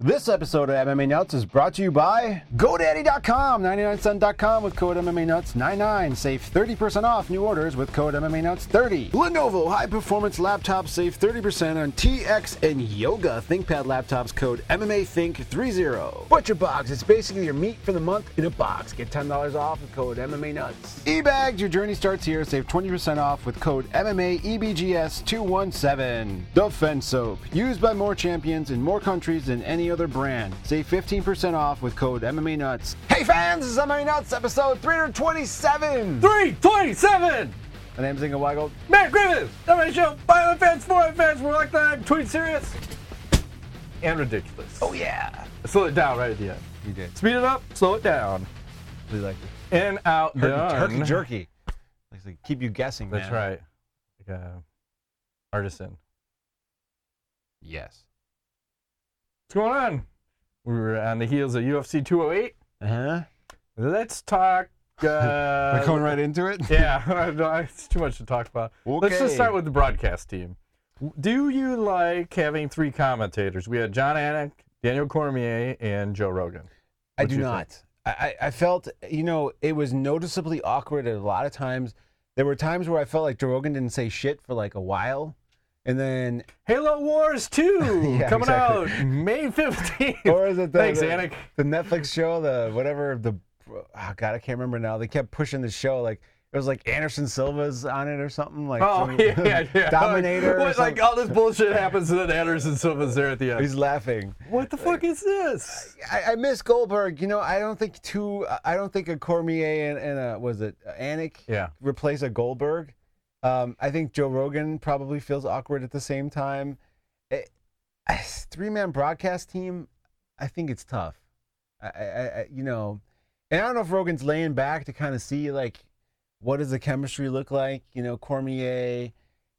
This episode of MMA Nuts is brought to you by GoDaddy.com, 99cent.com with code MMA Nuts 99. Save 30% off new orders with code MMA Nuts 30. Lenovo high-performance laptops save 30% on TX and Yoga ThinkPad laptops code MMA Think 30. ButcherBox, it's basically your meat for the month in a box. Get $10 off with code MMA Nuts. eBags, your journey starts here. Save 20% off with code MMA EBGS 217. Defense Soap, used by more champions in more countries than any other brand. Save 15% off with code MMA Nuts. Hey fans, this is MMA Nuts episode 327. 327! My name's Inga Weigel. Matt Griffith! MMA show, Bio fans, for fans, we're like that, between serious and ridiculous. Oh yeah. Slow it down right at the end. You did. Speed it up, slow it down. We like it. In, out, done. Turkey jerky. Like to keep you guessing, man. That's right. Like a artisan. Yes. What's going on? We were on the heels of UFC 208. Uh-huh. Let's talk. We're going right into it? Yeah, no, it's too much to talk about. Okay. Let's just start with the broadcast team. Do you like having three commentators? We had John Anik, Daniel Cormier, and Joe Rogan. I do not. I felt, it was noticeably awkward at a lot of times. There were times where I felt like Joe Rogan didn't say shit for like a while. And then Halo Wars 2 Yeah, coming exactly. out May 15th. Or is it Thanks, Anik. the Netflix show, oh God, I can't remember now. They kept pushing the show like it was like Anderson Silva's on it or something like Yeah. Dominator. Like all this bullshit happens and then Anderson Silva's there at the end. He's laughing. What the fuck is this? I miss Goldberg. I don't think a Cormier and Anik replace a Goldberg. I think Joe Rogan probably feels awkward at the same time. Three-man broadcast team, I think it's tough. And I don't know if Rogan's laying back to kind of see like what does the chemistry look like. Cormier,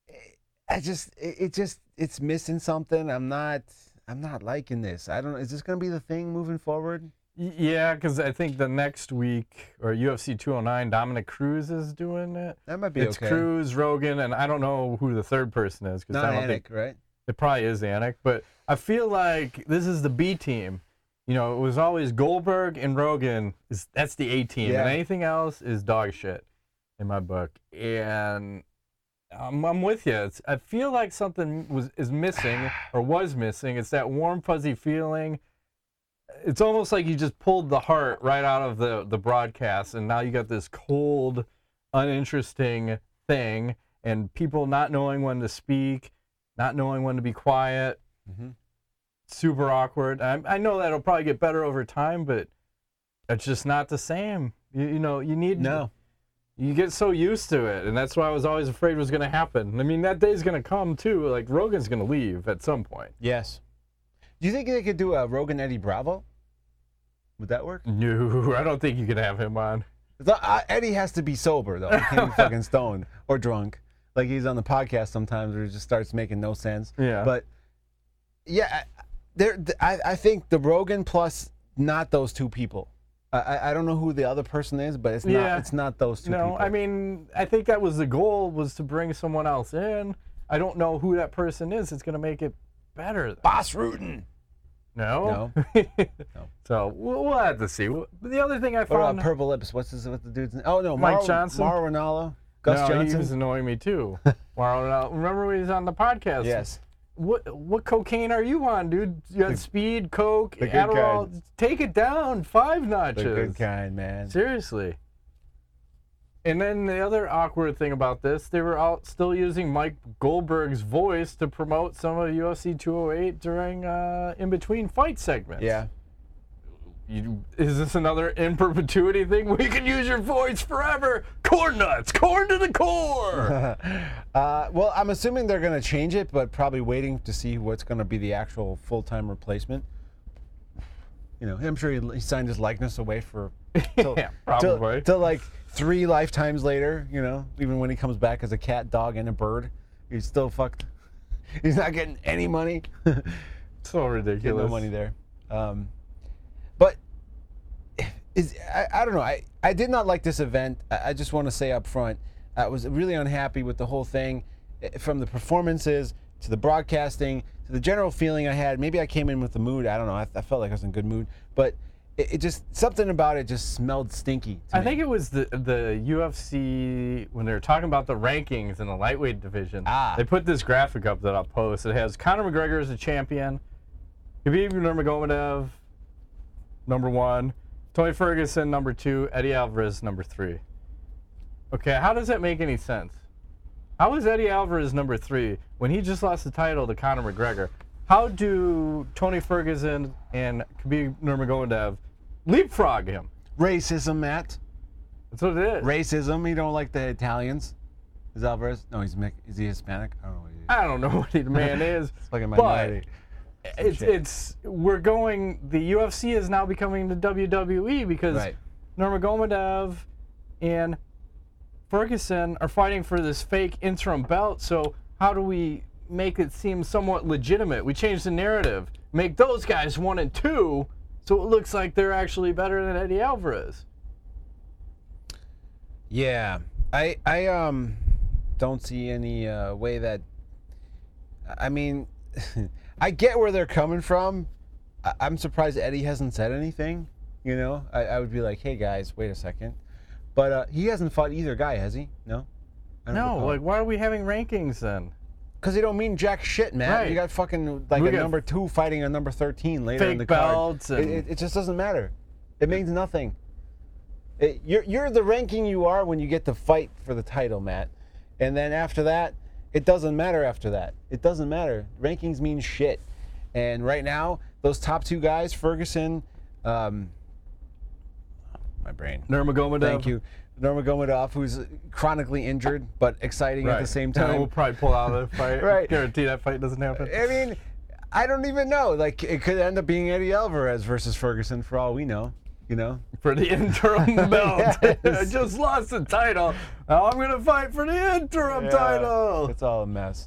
it's missing something. I'm not liking this. Is this going to be the thing moving forward? Yeah, because I think the next week, or UFC 209, Dominic Cruz is doing it. That might be It's okay. Cruz, Rogan, and I don't know who the third person is. Not I don't Anik, think, right? It probably is Anik, but I feel like this is the B team. It was always Goldberg and Rogan. That's the A team, Yeah. and anything else is dog shit in my book. And I'm with you. I feel like something is missing or was missing. It's that warm, fuzzy feeling. It's almost like you just pulled the heart right out of the broadcast, and now you got this cold, uninteresting thing, and people not knowing when to speak, not knowing when to be quiet. Mm-hmm. Super awkward. I know that'll probably get better over time, but it's just not the same. You get so used to it, and that's why I was always afraid was going to happen. I mean, that day's going to come too. Like Rogan's going to leave at some point. Yes. Do you think they could do a Rogan Eddie Bravo? Would that work? No, I don't think you can have him on. Eddie has to be sober though. He can't be fucking stoned or drunk. Like he's on the podcast sometimes where he just starts making no sense. Yeah. But yeah, I think the Rogan plus not those two people. I don't know who the other person is, but it's not those two people. No, I mean, I think that was the goal, was to bring someone else in. I don't know who that person is. It's going to make it better. Boss Rutan. No. No. So we'll have to see. The other thing I What found. about Purple Lips? What's the dude's name? Oh no, Mike Johnson? Mauro Ranallo. Gus He Johnson. was annoying me too. Remember when he was on the podcast? Yes. What cocaine are you on, dude? You got speed, coke, the good Adderall. kind. Take it down 5 notches. The good kind, man. Seriously. And then the other awkward thing about this, they were still using Mike Goldberg's voice to promote some of UFC 208 during in-between fight segments. Yeah. Is this another in perpetuity thing? We can use your voice forever. Corn nuts, corn to the core. Well, I'm assuming they're going to change it, but probably waiting to see what's going to be the actual full-time replacement. I'm sure he signed his likeness away for Yeah, probably. till like 3 lifetimes later. Even when he comes back as a cat, dog, and a bird, he's still fucked. He's not getting any money. So ridiculous. No money there. But I don't know. I did not like this event. I just want to say up front, I was really unhappy with the whole thing, from the performances to the broadcasting the general feeling I had, maybe I came in with the mood. I don't know. I felt like I was in a good mood, but it just something about it just smelled stinky. I think it was the UFC when they were talking about the rankings in the lightweight division. They put this graphic up that I'll post. It has Conor McGregor as a champion, Khabib Nurmagomedov number 1, Tony Ferguson number 2, Eddie Alvarez number 3. Okay, how does that make any sense? How is Eddie Alvarez number 3 when he just lost the title to Conor McGregor? How do Tony Ferguson and Khabib Nurmagomedov leapfrog him? Racism, Matt. That's what it is. Racism. You don't like the Italians? Is Alvarez? No, is he Hispanic? I don't know what he is. I don't know what the man is. It's like a minority. But we're going. The UFC is now becoming the WWE because Nurmagomedov and Ferguson are fighting for this fake interim belt. So how do we make it seem somewhat legitimate? We change the narrative, make those guys 1 and 2, so it looks like they're actually better than Eddie Alvarez. Yeah, I don't see any way that. I mean, I get where they're coming from. I'm surprised Eddie hasn't said anything. You know, I would be like, hey guys, wait a second. But he hasn't fought either guy, has he? No. No. Like, why are we having rankings then? Because they don't mean jack shit, man. Right. You got fucking like a number 2 fighting a number 13 later in the card. Belts and it just doesn't matter. It means nothing. You're the ranking you are when you get to fight for the title, Matt. And then after that, it doesn't matter after that. It doesn't matter. Rankings mean shit. And right now, those top 2 guys, Ferguson, my brain. Nurmagomedov. Thank you. Nurmagomedov, who's chronically injured but exciting at the same time. We'll probably pull out of the fight. Right. Guarantee that fight doesn't happen. I mean, I don't even know. Like, it could end up being Eddie Alvarez versus Ferguson for all we know. You know? For the interim belt. Yes. I just lost the title. Now I'm going to fight for the interim title. It's all a mess.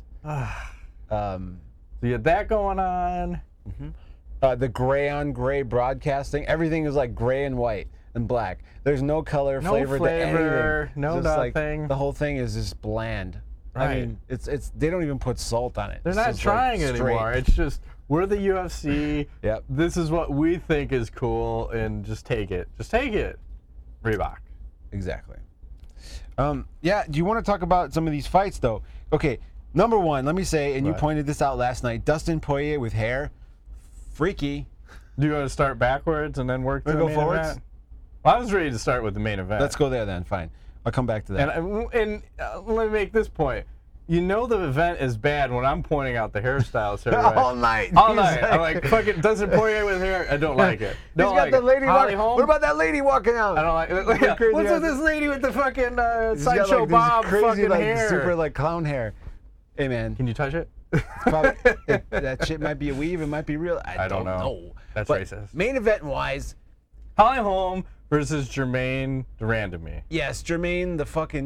So you had that going on. The gray on gray broadcasting. Everything is like gray and white and black. There's no color, flavor to anything. No just nothing. Like, the whole thing is just bland. Right. I mean, it's they don't even put salt on it. They're not trying anymore. It's just, we're the UFC. Yep. This is what we think is cool, and just take it. Just take it. Reebok. Exactly. Yeah, do you want to talk about some of these fights, though? Okay, number 1, let me say, and you pointed this out last night, Dustin Poirier with hair. Freaky. Do you want to start backwards and then work to the main event? Well, I was ready to start with the main event. Let's go there then, fine. I'll come back to that. And let me make this point. You know the event is bad when I'm pointing out the hairstyles here. Right? All night. All night. I'm like, fucking Dustin Poirier with hair. I don't like it. He's got the lady walking. What about that lady walking out? I don't like it. Yeah. What's with this lady with the fucking Sideshow like Bob crazy, fucking like, hair? Super like clown hair. Hey man. Can you touch it? Probably, that shit might be a weave. It might be real. I don't know. That's but racist. Main event wise, Holly Holm versus Jermaine Durandamy. Yes, Jermaine, the fucking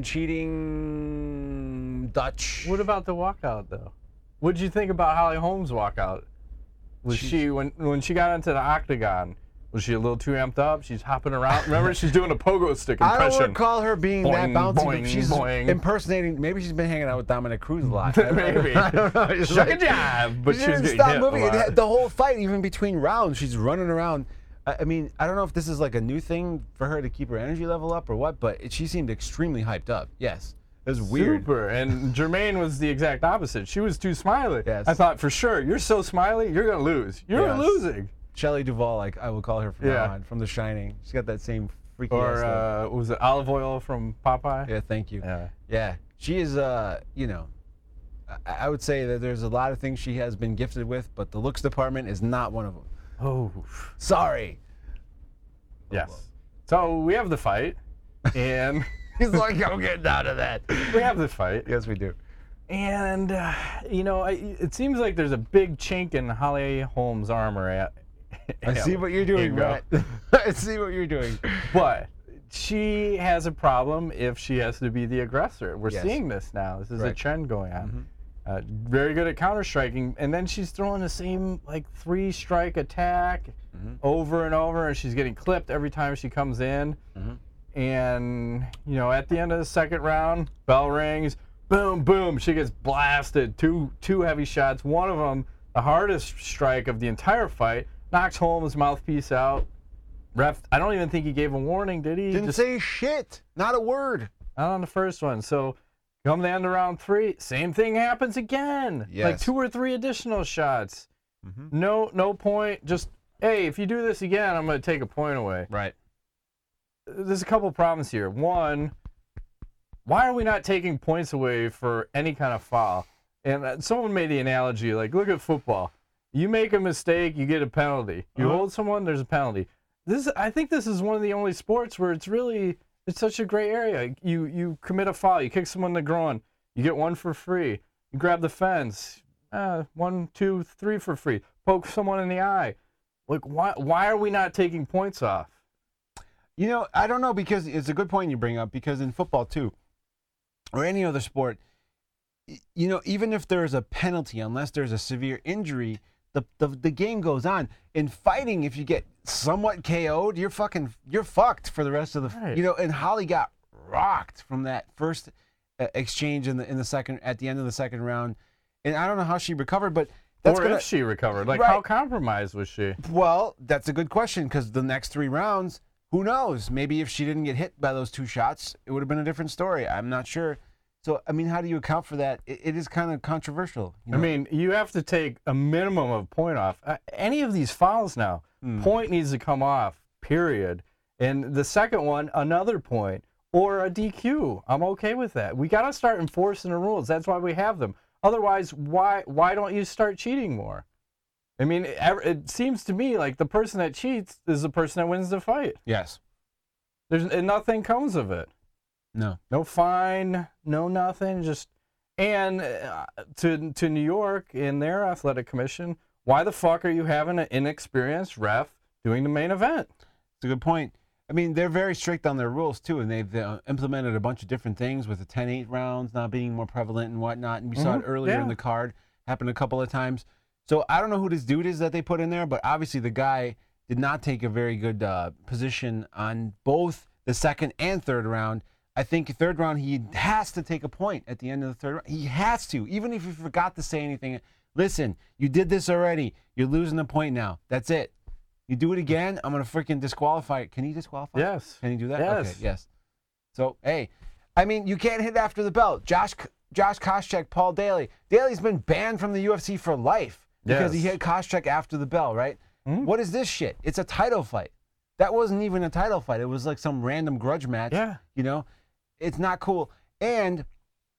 cheating Dutch. What about the walkout though? What did you think about Holly Holm's walkout? Was she when she got into the octagon? Was she a little too amped up? She's hopping around. Remember, she's doing a pogo stick impression. I don't recall her being that bouncy. Boing, she's impersonating. Maybe she's been hanging out with Dominic Cruz a lot. Maybe. I don't know. Shuck a jive, but she was getting stop hit moving. a lot. The whole fight, even between rounds, she's running around. I mean, I don't know if this is like a new thing for her to keep her energy level up or what, but she seemed extremely hyped up. Yes. It was weird. Super. And Jermaine was the exact opposite. She was too smiley. Yes. I thought, for sure, you're so smiley, you're going to lose. You're losing. Shelley Duvall, like I will call her from now on, from The Shining. She's got that same freaky ass look. Was it Olive Oil from Popeye? Yeah, thank you. Yeah. She is, you know, I would say that there's a lot of things she has been gifted with, but the looks department is not one of them. Oh. Sorry. Yes. So we have the fight, and he's like, I'm getting out of that. We have the fight. Yes, we do. And, you know, it seems like there's a big chink in Holly Holm's armor. I see what you're doing, Matt. I see what you're doing. But she has a problem if she has to be the aggressor. We're seeing this now. This is a trend going on. Very good at counter-striking, and then she's throwing the same, like, 3-strike attack over and over, and she's getting clipped every time she comes in. And, you know, at the end of the second round, bell rings, boom, boom, she gets blasted. Two heavy shots. One of them the hardest strike of the entire fight, knocks Holmes' mouthpiece out. Ref, I don't even think he gave a warning, did he? Didn't say shit. Not a word. Not on the first one. So come the end of round 3, same thing happens again. Yes. Like 2 or 3 additional shots. No point. Just, hey, if you do this again, I'm going to take a point away. Right. There's a couple problems here. One, why are we not taking points away for any kind of foul? And someone made the analogy, like, look at football. You make a mistake, you get a penalty. You hold someone, there's a penalty. I think this is one of the only sports where it's such a gray area. You commit a foul, you kick someone in the groin, you get 1 for free. You grab the fence, 1, 2, 3 for free. Poke someone in the eye. Like, why are we not taking points off? You know, I don't know, because it's a good point you bring up, because in football too, or any other sport, you know, even if there's a penalty, unless there's a severe injury, the game goes on. In fighting, if you get somewhat KO'd, you're fucked for the rest of the, right. You know, and Holly got rocked from that first exchange in the second, at the end of the second round. And I don't know how she recovered, but that's if she recovered. Like, right. How compromised was she? Well, that's a good question, because the next 3 rounds, who knows? Maybe if she didn't get hit by those 2 shots, it would have been a different story. I'm not sure. So, I mean, how do you account for that? It is kind of controversial. You know? I mean, you have to take a minimum of point off. Any of these fouls now, point needs to come off, period. And the second one, another point, or a DQ. I'm okay with that. We got to start enforcing the rules. That's why we have them. Otherwise, why don't you start cheating more? I mean, it seems to me like the person that cheats is the person that wins the fight. Yes. And nothing comes of it. No fine, no nothing. Just to New York in their athletic commission, why the fuck are you having an inexperienced ref doing the main event? It's a good point. I mean, they're very strict on their rules too, and they've implemented a bunch of different things with the 10-8 rounds not being more prevalent and whatnot. And we saw it earlier in the card, happened a couple of times. So I don't know who this dude is that they put in there, but obviously the guy did not take a very good position on both the second and third round. I think third round, he has to take a point at the end of the third round. He has to, even if he forgot to say anything. Listen, you did this already. You're losing a point now. That's it. You do it again, I'm going to freaking disqualify it. Can he disqualify? Yes. Can he do that? Yes. Okay, yes. So, hey, I mean, you can't hit after the belt. Josh Koscheck, Paul Daly. Daly's been banned from the UFC for life because he hit Koscheck after the bell, right? What is this shit? It's a title fight. That wasn't even a title fight. It was like some random grudge match. Yeah. You know? It's not cool. And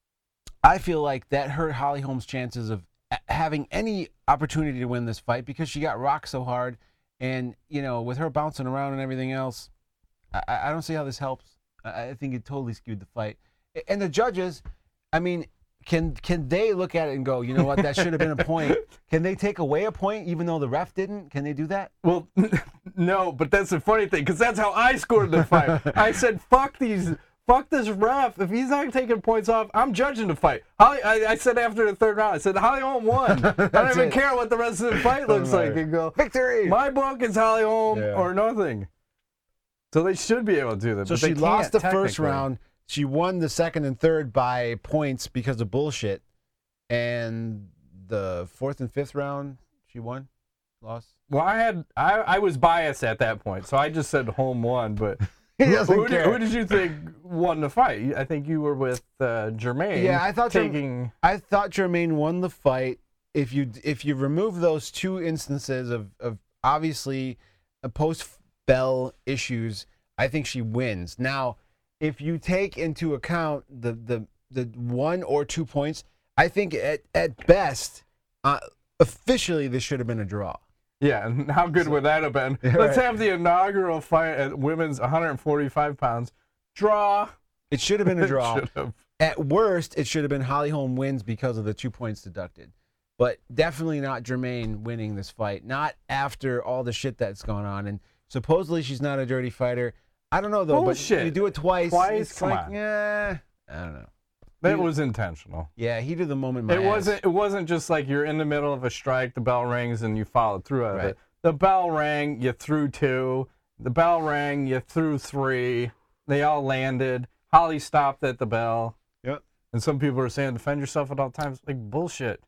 I feel like that hurt Holly Holmes' chances of having any opportunity to win this fight because she got rocked so hard. And, you know, with her bouncing around and everything else, I don't see how this helps. I think it totally skewed the fight. And the judges, I mean, can they look at it and go, you know what, that should have been a point? Can they take away a point even though the ref didn't? Can they do that? Well, no, but that's the funny thing, because that's how I scored the fight. I said, fuck this ref. If he's not taking points off, I'm judging the fight. I said after the third round, I said, Holly Holm won. I don't even care what the rest of the fight looks like. And go, victory! My book is Holly Holm or nothing. So they should be able to do that. So but she they lost can't, the first round. She won the second and third by points because of bullshit. And the fourth and fifth round, she won? Lost? Well, I was biased at that point, so I just said Holm won, but... Who did you think won the fight? I think you were with Jermaine. Yeah, I thought Jermaine won the fight. If you remove those 2 instances of obviously post-bell issues, I think she wins. Now, if you take into account the 1 or 2 points, I think at best, officially this should have been a draw. Yeah, and how good would that have been? Yeah, Let's right. have the inaugural fight at women's 145 pounds. Draw. It should have been a draw. Should have. At worst, it should have been Holly Holm wins because of the 2 points deducted. But definitely not Jermaine winning this fight. Not after all the shit that's gone on. And supposedly she's not a dirty fighter. I don't know, though. Bullshit. But you do it twice. Twice? It's Come like, on. yeah, I don't know. That was intentional. Yeah, heat of the moment. It wasn't just like you're in the middle of a strike, the bell rings, and you followed through of Right. it. The bell rang, you threw 2. The bell rang, you threw 3. They all landed. Holly stopped at the bell. Yep. And some people are saying, defend yourself at all times. Like, bullshit.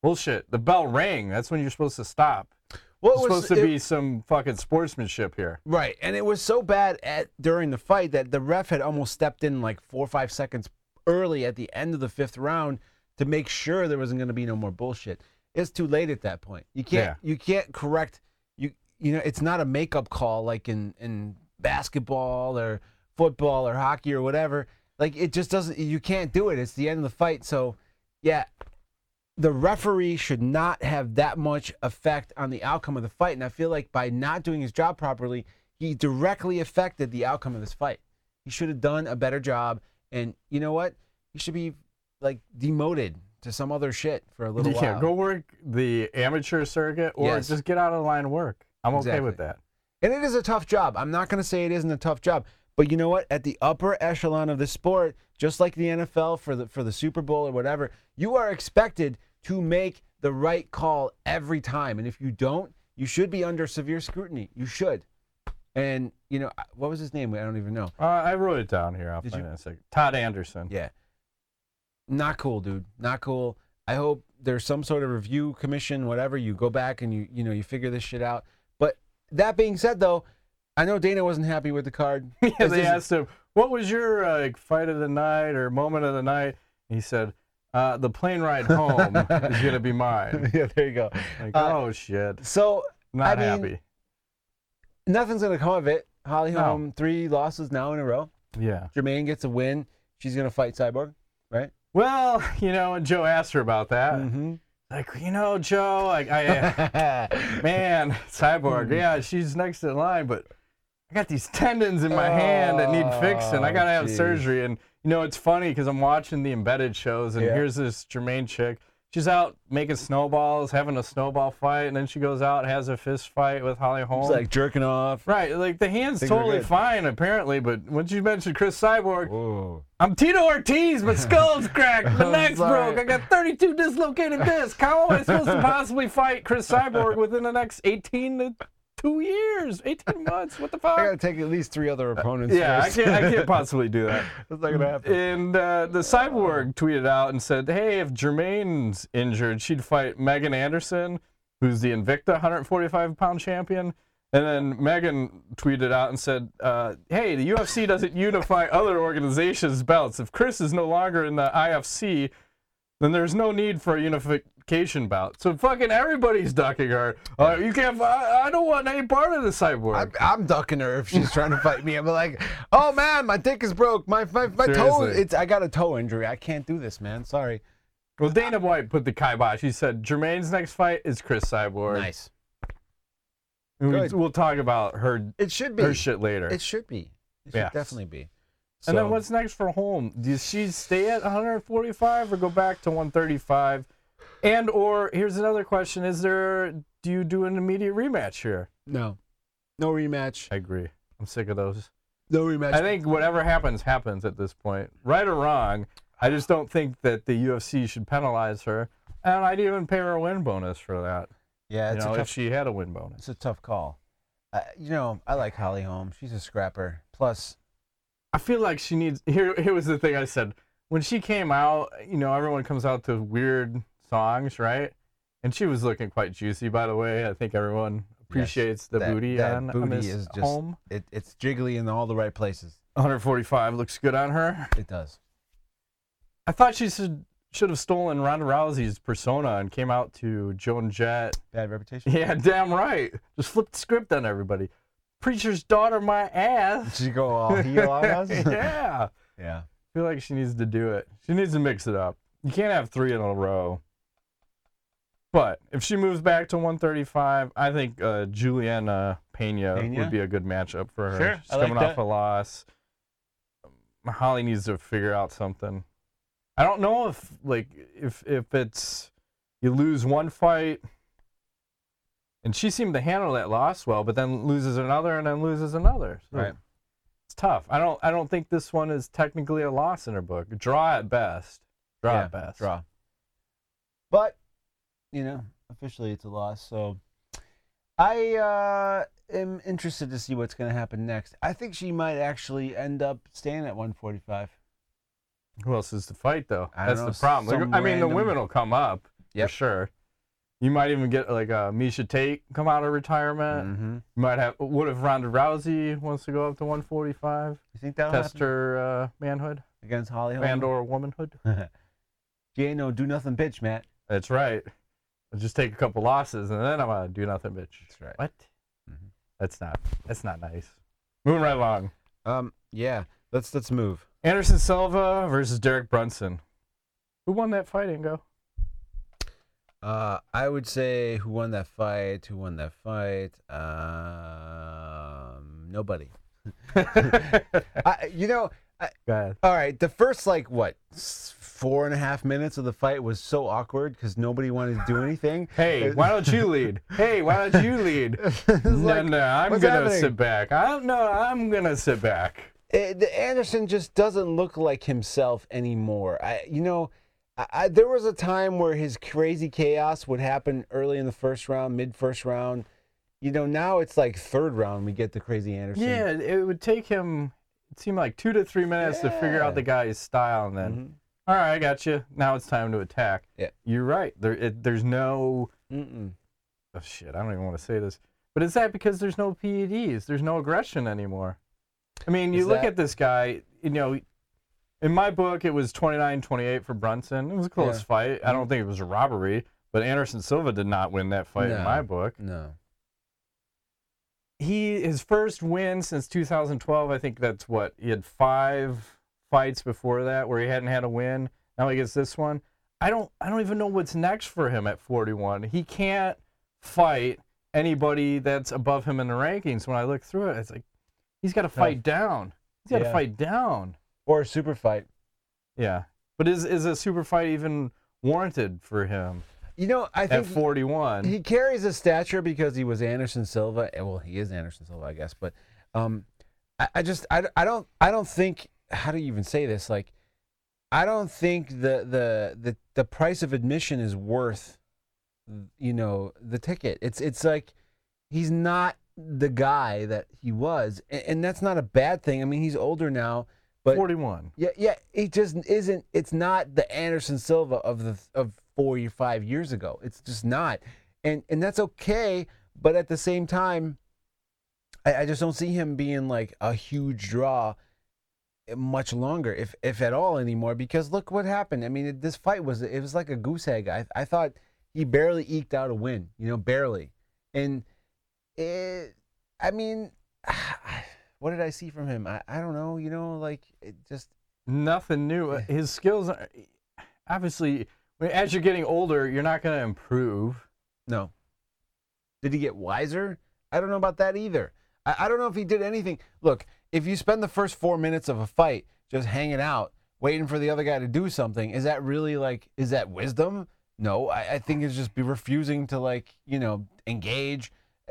Bullshit. The bell rang. That's when you're supposed to stop. Well, It's supposed to be some fucking sportsmanship here. Right, and it was so bad during the fight that the ref had almost stepped in like 4 or 5 seconds early at the end of the 5th round to make sure there wasn't going to be no more bullshit. It's too late at that point. You can't correct you know, it's not a makeup call like in basketball or football or hockey or whatever. Like, it just doesn't, you can't do it. It's the end of the fight. So, yeah, the referee should not have that much effect on the outcome of the fight. And I feel like by not doing his job properly, he directly affected the outcome of this fight. He should have done a better job. And you know what? He should be, like, demoted to some other shit for a little while. Yeah, go work the amateur circuit or just get out of the line and work. I'm okay with that. And it is a tough job. I'm not going to say it isn't a tough job. But you know what? At the upper echelon of the sport, just like the NFL for the Super Bowl or whatever, you are expected to make the right call every time. And if you don't, you should be under severe scrutiny. You should. And, you know, what was his name? I don't even know. I wrote it down here. I'll find it in a second. Todd Anderson. Yeah. Not cool, dude. Not cool. I hope there's some sort of review commission, whatever. You go back and you figure this shit out. But that being said, though, I know Dana wasn't happy with the card. Yeah, they asked him, what was your fight of the night or moment of the night? He said, the plane ride home is going to be mine. Yeah, there you go. Like, oh, shit. So, Not happy. Nothing's going to come of it. Holly Holm, 3 losses now in a row. Yeah. Jermaine gets a win. She's going to fight Cyborg, right? Well, you know, and Joe asked her about that. Mm-hmm. Like, you know, Joe, man, Cyborg, yeah, she's next in line, but I got these tendons in my hand that need fixing. I got to have surgery. And, you know, it's funny because I'm watching the embedded shows, and here's this Jermaine chick. She's out making snowballs, having a snowball fight, and then she goes out and has a fist fight with Holly Holm. She's like jerking off. Right, like the hand's totally fine, apparently, but once you mentioned Chris Cyborg, I'm Tito Ortiz, my skull's cracked, my neck's broke, I got 32 dislocated discs. How am I supposed to possibly fight Chris Cyborg within the next 18 to 2 years, 18 months? What the fuck? I got to take at least 3 other opponents first. I can't possibly do that. That's not going to happen. And the Cyborg tweeted out and said, hey, if Jermaine's injured, she'd fight Megan Anderson, who's the Invicta 145-pound champion. And then Megan tweeted out and said, hey, the UFC doesn't unify other organizations' belts. If Chris is no longer in the IFC, then there's no need for a unification bout. So fucking everybody's ducking her. You can't. I don't want any part of the Cyborg. I'm ducking her if she's trying to fight me. I'm like, oh man, my dick is broke. My toe. I got a toe injury. I can't do this, man. Sorry. Well, Dana White put the kibosh. He said Jermaine's next fight is Chris Cyborg. Nice. We'll talk about her. It should be her shit later. It should be. It should definitely be. So, and then what's next for Holm? Does she stay at 145 or go back to 135? And or here's another question: do you do an immediate rematch here? No rematch. I agree. I'm sick of those. No rematch. I think whatever happens at this point, right or wrong. I just don't think that the UFC should penalize her, and I'd even pay her a win bonus for that. Yeah, if she had a win bonus. It's a tough call. I like Holly Holm. She's a scrapper. Plus, I feel like she needs. Here was the thing I said. When she came out, everyone comes out to weird songs, right? And she was looking quite juicy, by the way. I think everyone appreciates the booty on Miss is just, Holm. It's jiggly in all the right places. 145 looks good on her. It does. I thought she should have stolen Ronda Rousey's persona and came out to Joan Jett. Bad reputation? Yeah, damn right. Just flipped the script on everybody. Preacher's daughter, my ass. Did she go all heel on us? Yeah. Yeah. I feel like she needs to do it. She needs to mix it up. You can't have 3 in a row. But if she moves back to 135, I think Juliana Pena would be a good matchup for her. Sure, She's coming off a loss. Holly needs to figure out something. I don't know if it's you lose one fight, and she seemed to handle that loss well, but then loses another and then loses another. So right. It's tough. I don't think this one is technically a loss in her book. Draw at best. Draw. But officially it's a loss. So I am interested to see what's going to happen next. I think she might actually end up staying at 145. Who else is to fight, though? That's know, the problem. The women will come up. Yep. for sure. You might even get like Misha Tate come out of retirement. Mm-hmm. You might have. What if Ronda Rousey wants to go up to 145? You think that'll Test happen her manhood against Holly Holm? and/or womanhood. She ain't no do nothing bitch, Matt. That's right. I'll just take a couple losses and then I'm gonna do nothing, bitch. That's right. What? Mhm. That's not nice. Moving right along. Yeah. Let's move. Anderson Silva versus Derek Brunson. Who won that fight, Ingo? I would say who won that fight? Nobody. Go ahead. All right. The first 4.5 minutes of the fight was so awkward because nobody wanted to do anything. Hey, why don't you lead? Hey, why don't you lead? No, I'm what's gonna happening? sit back. I'm gonna sit back. The Anderson just doesn't look like himself anymore. There was a time where his crazy chaos would happen early in the first round, mid-first round. Now it's like third round we get the crazy Anderson. Yeah, it would take him, it seemed like 2 to 3 minutes to figure out the guy's style, and then, all right, I got you. Now it's time to attack. Yeah. You're right. There's no, Mm-mm. oh shit, I don't even want to say this, but is that because there's no PEDs? There's no aggression anymore. I mean, you look at this guy, in my book, it was 29-28 for Brunson. It was a close fight. I don't think it was a robbery, but Anderson Silva did not win that fight in my book. No. His first win since 2012, I think that's what, he had 5 fights before that where he hadn't had a win. Now he gets this one. I don't even know what's next for him at 41. He can't fight anybody that's above him in the rankings. When I look through it, it's like he's got to fight down. He's got to fight down. Or a super fight. Yeah. But is a super fight even warranted for him? I think at 41. he carries a stature because he was Anderson Silva. Well, he is Anderson Silva, I guess. But I don't think. How do you even say this? Like, I don't think the price of admission is worth, the ticket. It's like he's not the guy that he was, and that's not a bad thing. I mean, he's older now. But 41. Yeah, it just isn't. It's not the Anderson Silva of 4 or 5 years ago. It's just not, and that's okay. But at the same time, I just don't see him being like a huge draw much longer, if at all anymore. Because look what happened. I mean, this fight was like a goose egg. I thought he barely eked out a win. Barely, and I mean. What did I see from him? I don't know. It just nothing new. His skills are obviously. As you're getting older, you're not going to improve. No. Did he get wiser? I don't know about that either. I don't know if he did anything. Look, if you spend the first 4 minutes of a fight just hanging out, waiting for the other guy to do something, is that really is that wisdom? No, I think it's just be refusing to engage.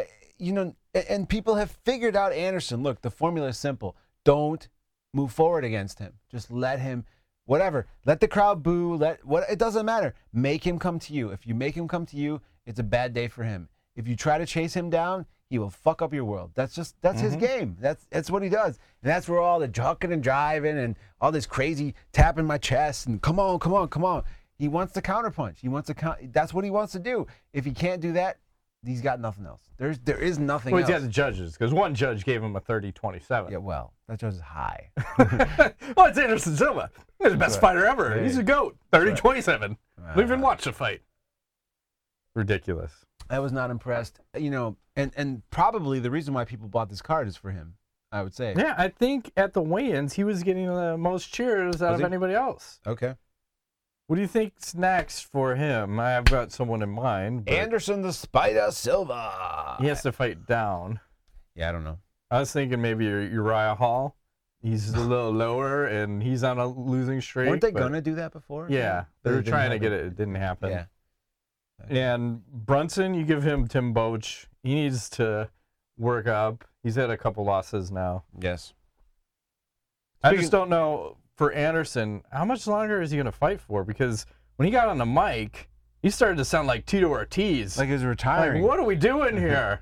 And people have figured out Anderson. Look, the formula is simple. Don't move forward against him. Just let him, whatever. Let the crowd boo. It doesn't matter. Make him come to you. If you make him come to you, it's a bad day for him. If you try to chase him down, he will fuck up your world. That's his game. That's what he does. And that's where all the jucking and driving and all this crazy tapping my chest and come on. He wants to counterpunch. That's what he wants to do. If he can't do that, he's got nothing else. There is nothing else. Well, he's got the judges, because one judge gave him a 30-27. Yeah, well, that judge is high. Well, it's Anderson Silva. He's the best fighter ever. Yeah, He's a GOAT. 30-27. Wow. Don't even watch the fight. Ridiculous. I was not impressed. And probably the reason why people bought this card is for him, I would say. Yeah, I think at the weigh-ins, he was getting the most cheers out of anybody else. Okay. What do you think's next for him? I've got someone in mind. But Anderson the Spider Silva. he has to fight down. Yeah, I don't know. I was thinking maybe Uriah Hall. He's a little lower, and he's on a losing streak. Weren't they going to do that before? Yeah, they were trying to get it. It didn't happen. Yeah. And Brunson, you give him Tim Boach. He needs to work up. He's had a couple losses now. Yes. I just don't know, for Anderson, how much longer is he going to fight for? Because when he got on the mic, he started to sound like Tito Ortiz. Like he's retiring. Like, what are we doing here?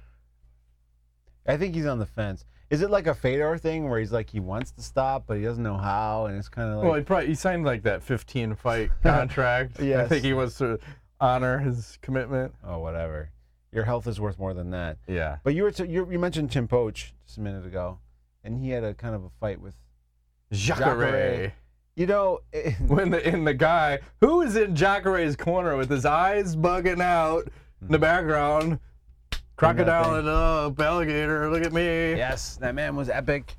I think he's on the fence. Is it like a Fedor thing where he's like he wants to stop, but he doesn't know how, and it's kind of like... Well, he signed like that 15-fight contract. Yes. I think he wants to... honor his commitment. Oh, whatever. Your health is worth more than that. Yeah. But you mentioned Tim Poach just a minute ago, and he had a kind of a fight with Jacare. You know, When the guy who is in Jacare's corner with his eyes bugging out in the background, crocodile it up, alligator, look at me. yes, that man was epic.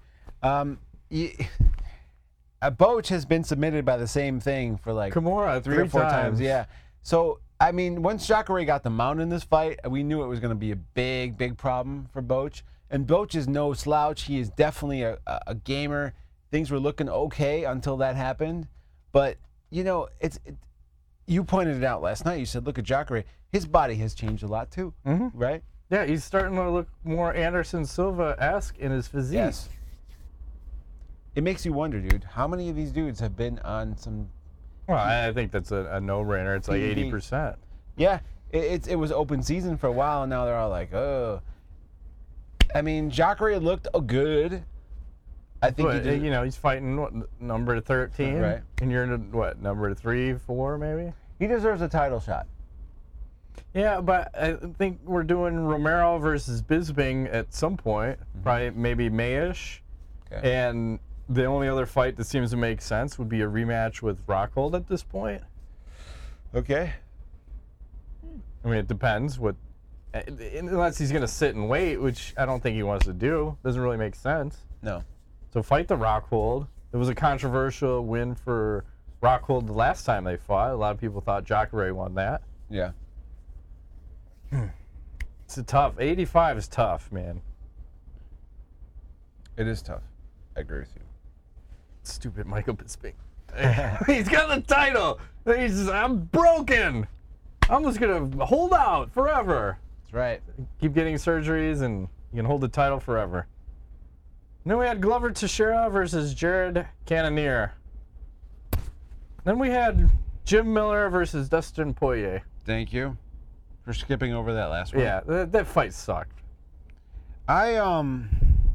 Boach has been submitted by the same thing for like Kimura three or four times. Yeah. So, I mean, once Jacare got the mount in this fight, we knew it was going to be a big, big problem for Boach. And Boach is no slouch. He is definitely a gamer. Things were looking okay until that happened. But, you know, you pointed it out last night. You said, look at Jacare. His body has changed a lot too, right? Yeah, he's starting to look more Anderson Silva-esque in his physique. Yes. It makes you wonder, dude, how many of these dudes have been on some... Well, I think that's a no-brainer. It's like 80%. Yeah, it was open season for a while, and now they're all like, oh. I mean, Jacare looked good. I think But, you know, he's fighting, what, number 13? Right. And you're in, what, number 3, 4, maybe? he deserves a title shot. Yeah, but I think we're doing Romero versus Bisping at some point, probably maybe May-ish. Okay. And the only other fight that seems to make sense would be a rematch with Rockhold at this point. Okay. I mean, it depends what, unless he's going to sit and wait, which I don't think he wants to do. Doesn't really make sense. No. So fight the Rockhold. It was a controversial win for Rockhold the last time they fought. A lot of people thought Jacare won that. Yeah. It's a tough. 85 is tough, man. It is tough. I agree with you. Stupid Michael Bisping. He's got the title. He's just, I'm broken. I'm just going to hold out forever. That's right. Keep getting surgeries and you can hold the title forever. And then we had Glover Teixeira versus Jared Cannonier. Then we had Jim Miller versus Dustin Poirier. Thank you for skipping over that last one. Yeah, that fight sucked. I don't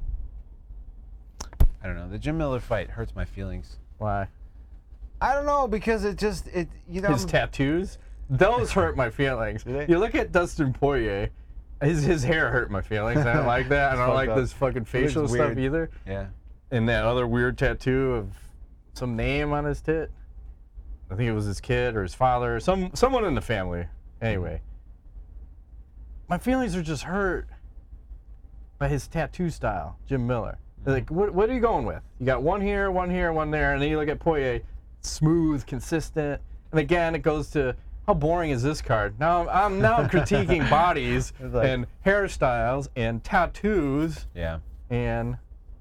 know. The Jim Miller fight hurts my feelings. Why? I don't know, because you know. His tattoos? Those hurt my feelings. Do they? You look at Dustin Poirier, his hair hurt my feelings. I don't like that. I don't like this fucking facial stuff weird. either. Yeah. And that other weird tattoo of some name on his tit. I think it was his kid or his father, someone in the family. Anyway, my feelings are just hurt by his tattoo style, Jim Miller. Like, what are you going with? You got one here, one there, and then you look at Poirier, smooth, consistent. And again, it goes to how boring is this card? Now I'm critiquing bodies and hairstyles and tattoos. Yeah. And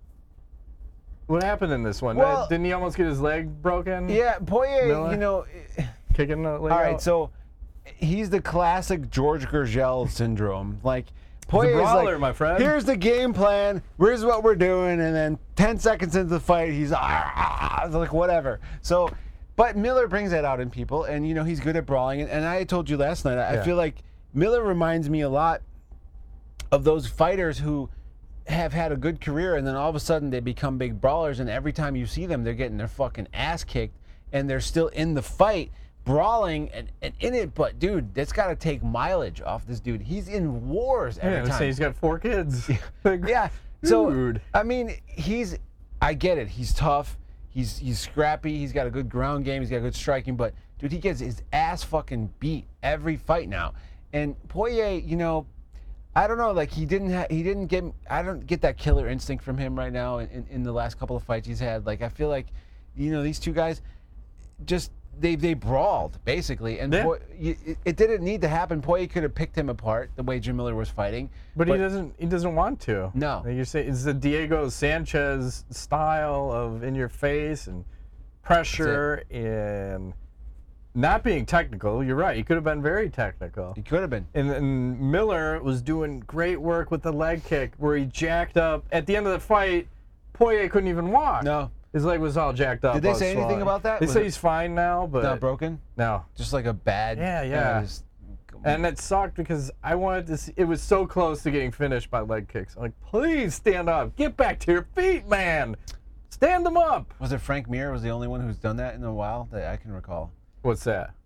what happened in this one? Well, Didn't he almost get his leg broken? Yeah, Poirier, Miller? you know. Kicking the leg All right, out? so he's the classic George Gurgel syndrome. Like, He's a Poirier's brawler, like, my friend. here's the game plan. Here's what we're doing, and then 10 seconds into the fight, he's like whatever. So, but Miller brings that out in people, and you know he's good at brawling. And I told you last night, I feel like Miller reminds me a lot of those fighters who have had a good career, and then all of a sudden they become big brawlers, and every time you see them, they're getting their fucking ass kicked, and they're still in the fight, brawling and in it. But dude, that's got to take mileage off this dude. He's in wars every Yeah, time. say he's got 4 kids. Yeah. So Dude. I mean, I get it. He's tough. He's scrappy. He's got a good ground game. He's got good striking. But dude, he gets his ass fucking beat every fight now. And Poirier, you know, I don't know. Like I don't get that killer instinct from him right now. In the last couple of fights he's had, like I feel like, you know, these two guys just. They brawled basically, and it didn't need to happen. Poirier could have picked him apart the way Jim Miller was fighting, but he doesn't want to. No, like you're saying it's the Diego Sanchez style of in your face and pressure and not being technical. You're right. He could have been very technical. He could have been. And Miller was doing great work with the leg kick, where he jacked up at the end of the fight. Poirier couldn't even walk. No. His leg was all jacked up. Did they say anything about that? They say he's fine now, but not broken. No, just like a bad. Yeah. And it sucked because I wanted to see. It was so close to getting finished by leg kicks. I'm like, please stand up, get back to your feet, man. Stand them up. Was it Frank Mir was the only one who's done that in a while that I can recall? What's that?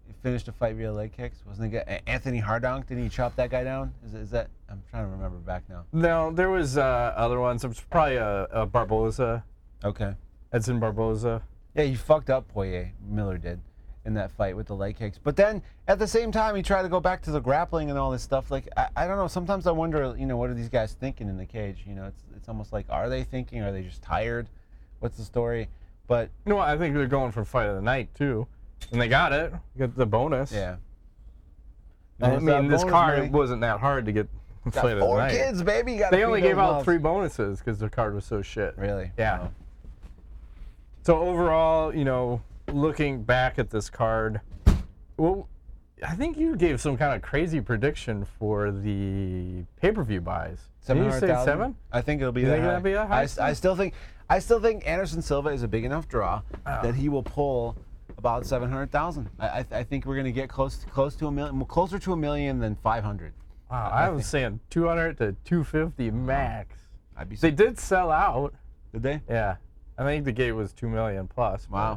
finished a fight via leg kicks? Wasn't it Anthony Hardonk? Didn't he chop that guy down? Is that? I'm trying to remember back now. No, there was other ones. It was probably a Barboza, Okay. Edson Barboza. Yeah, he fucked up Poirier. Miller did in that fight with the leg kicks. But then at the same time, he tried to go back to the grappling and all this stuff. Like I don't know. Sometimes I wonder, what are these guys thinking in the cage? It's almost like, are they thinking? Are they just tired? What's the story? But I think they're going for fight of the night too, and they got it. Got the bonus. yeah. I mean, this card wasn't that hard to get fight of the night. 4 kids, baby. They only gave out 3 bonuses because the card was so shit. Really? Yeah. Wow. So overall, looking back at this card, well, I think you gave some kind of crazy prediction for the pay-per-view buys. Did you say 7? I think it'll be You that think high. that'd be that high? I still think Anderson Silva is a big enough draw that he will pull about 700,000. I think we're gonna get close to $1 million, closer to $1 million than 500. Wow, I was saying 200 to 250 max. I'd be. They did sell out. Did they? Yeah, I think the gate was 2 million plus. Wow.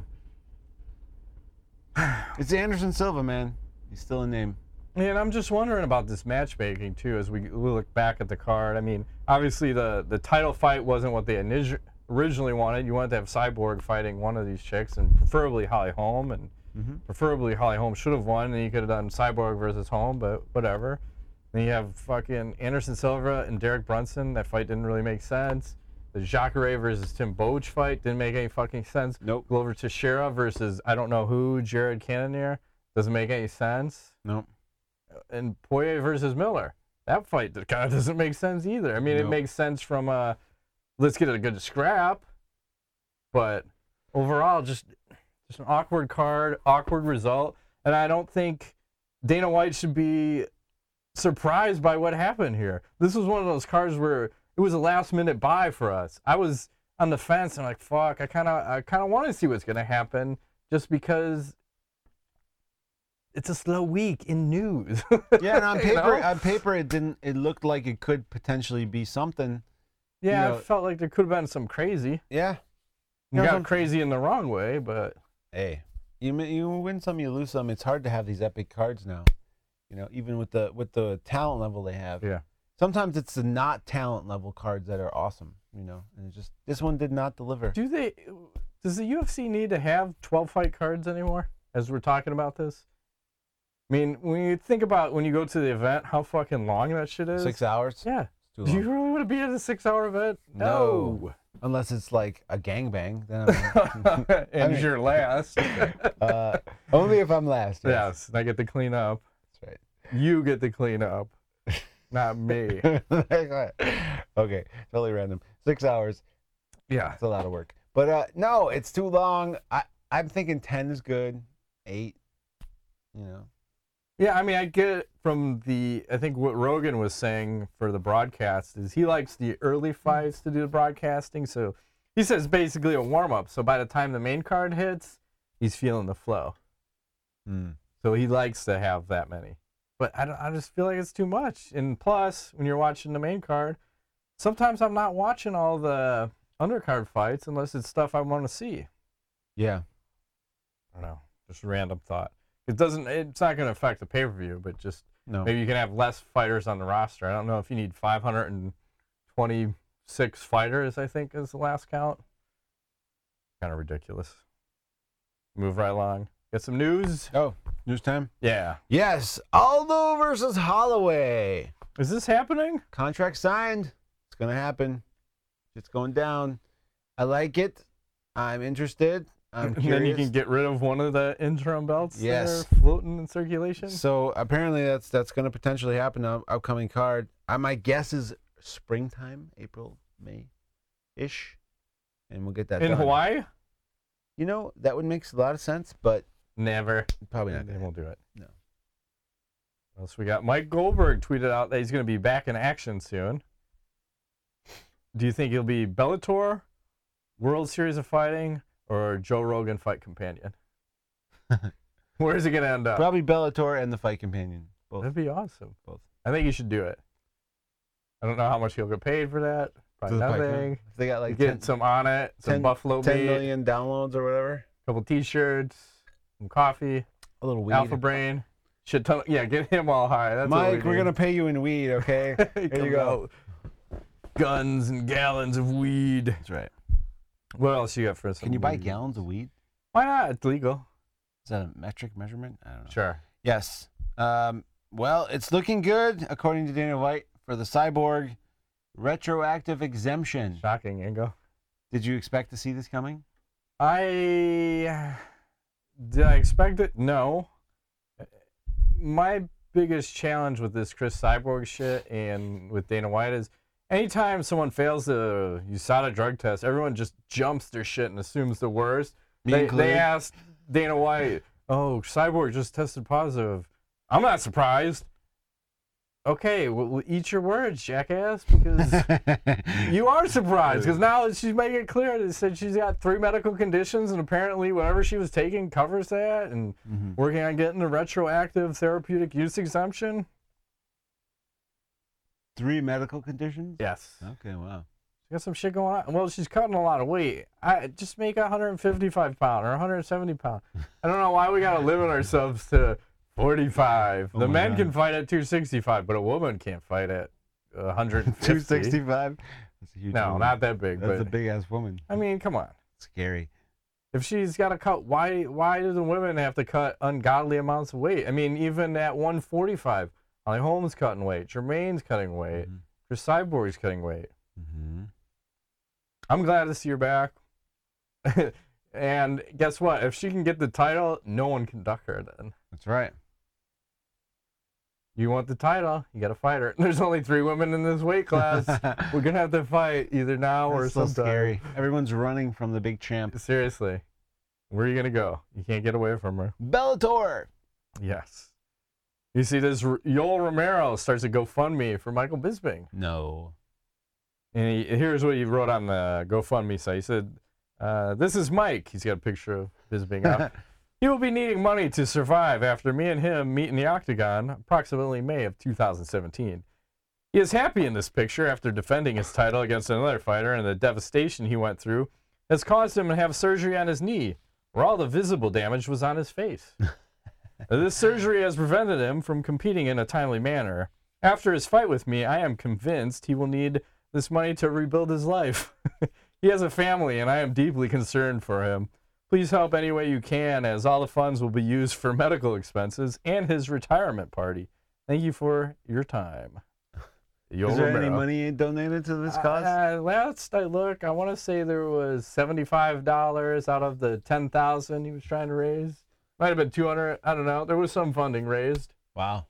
It's Anderson Silva, man. He's still a name. And I'm just wondering about this matchmaking too, as we look back at the card. I mean, obviously the title fight wasn't what they originally wanted. You wanted to have Cyborg fighting one of these chicks, and preferably Holly Holm, and preferably Holly Holm should have won, and you could have done Cyborg versus Holm, but whatever. Then you have fucking Anderson Silva and Derek Brunson. That fight didn't really make sense. The Jacare versus Tim Boach fight didn't make any fucking sense. Nope. Glover Teixeira versus I don't know who, Jared Cannonier, doesn't make any sense. Nope. And Poirier versus Miller, that fight kind of doesn't make sense either. I mean, it makes sense from let's get a good scrap, but overall, just an awkward card, awkward result, and I don't think Dana White should be surprised by what happened here. This was one of those cards where it was a last-minute buy for us. I was on the fence and like, fuck, I kind of want to see what's gonna happen, just because it's a slow week in news. Yeah, and on paper, it looked like it could potentially be something. Yeah, I felt like there could have been some crazy. Yeah. You got crazy in the wrong way, but hey, you win some, you lose some. It's hard to have these epic cards now. Even with the talent level they have. Yeah. Sometimes it's the not talent level cards that are awesome. And it's just this one did not deliver. Does the UFC need to have 12 fight cards anymore? As we're talking about this. I mean, when you think about when you go to the event, how fucking long that shit is. 6 hours? Yeah. Too Do long. you really want to be at a 6-hour event? No. Unless it's like a gangbang. Then and you're last. only if I'm last. Yes, I get to clean up. That's right. You get to clean up, not me. Okay, totally random. 6 hours. Yeah. It's a lot of work. But no, it's too long. I'm thinking 10 is good. 8, Yeah, I mean, I get it from I think what Rogan was saying for the broadcast is he likes the early fights to do the broadcasting. So he says basically a warm-up. So by the time the main card hits, he's feeling the flow. So he likes to have that many. But I just feel like it's too much. And plus, when you're watching the main card, sometimes I'm not watching all the undercard fights unless it's stuff I want to see. Yeah. I don't know. Just a random thought. It's not going to affect the pay-per-view, but just maybe you can have less fighters on the roster. I don't know if you need 526 fighters, I think is the last count. Kind of ridiculous. Move right along. Get some news. Oh, news time? Yeah. Yes, Aldo versus Holloway. Is this happening? Contract signed. It's going to happen. It's going down. I like it. I'm interested. I'm curious. Then you can get rid of one of the interim belts that are floating in circulation. So apparently that's going to potentially happen on upcoming card. My guess is springtime, April, May-ish, and we'll get that in done. Hawaii? That would make a lot of sense, but Never. probably not. They won't do it. No. What else we got? Mike Goldberg tweeted out that he's going to be back in action soon. Do you think he'll be Bellator, World Series of Fighting, or Joe Rogan Fight Companion? Where's it going to end up? Probably Bellator and the Fight Companion. Both. That'd be awesome. Both. I think you should do it. I don't know how much he'll get paid for that. Probably nothing. If they got like Get some on it, some buffalo 10 meat, million downloads or whatever. a couple T-shirts, some coffee. A little weed. Alpha Brain. Shit ton. Yeah, get him all high. That's Mike, we're gonna pay you in weed, okay? Here you go. Guns and gallons of weed. That's right. What else you got for us? Can you buy gallons of weed? Why not? It's legal. Is that a metric measurement? I don't know. Sure. Yes. Well, it's looking good, according to Dana White, for the Cyborg retroactive exemption. Shocking, Ingo. Did you expect to see this coming? Did I expect it? No. My biggest challenge with this Chris Cyborg shit and with Dana White is anytime someone fails the USADA drug test, everyone just jumps their shit and assumes the worst. They asked Dana White, "Oh, Cyborg just tested positive." I'm not surprised. Okay, well, eat your words, jackass, because you are surprised. Because now she's making it clear that said she's got 3 medical conditions, and apparently whatever she was taking covers that, and working on getting a retroactive therapeutic use exemption. 3 medical conditions? Yes. Okay, wow. She got some shit going on. Well, she's cutting a lot of weight. I just make a 155-pound or 170-pound. I don't know why we got to limit ourselves to 45. The men can fight at 265, but a woman can't fight at 150. 265? That's a huge woman. Not that big. That's but a big-ass woman. I mean, come on. Scary. If she's got to cut, why do the women have to cut ungodly amounts of weight? I mean, even at 145, Holly Holm's cutting weight. Jermaine's cutting weight. Chris Cyborg's cutting weight. I'm glad to see her back. And guess what? If she can get the title, no one can duck her then. That's right. You want the title, you got to fight her. There's only 3 women in this weight class. We're going to have to fight either now or so sometime. Scary. Everyone's running from the big champ. Seriously. Where are you going to go? You can't get away from her. Bellator. Yes. You see this, Yoel Romero starts a GoFundMe for Michael Bisping. No. And here's what he wrote on the GoFundMe site. He said, this is Mike. He's got a picture of Bisping up. He will be needing money to survive after me and him meet in the octagon approximately May of 2017. He is happy in this picture after defending his title against another fighter, and the devastation he went through has caused him to have surgery on his knee, where all the visible damage was on his face. This surgery has prevented him from competing in a timely manner. After his fight with me, I am convinced he will need this money to rebuild his life. He has a family, and I am deeply concerned for him. Please help any way you can, as all the funds will be used for medical expenses and his retirement party. Thank you for your time. Is there any money donated to this cause? Last I look, I want to say there was $75 out of the $10,000 he was trying to raise. Might have been $200. I don't know. There was some funding raised. Wow.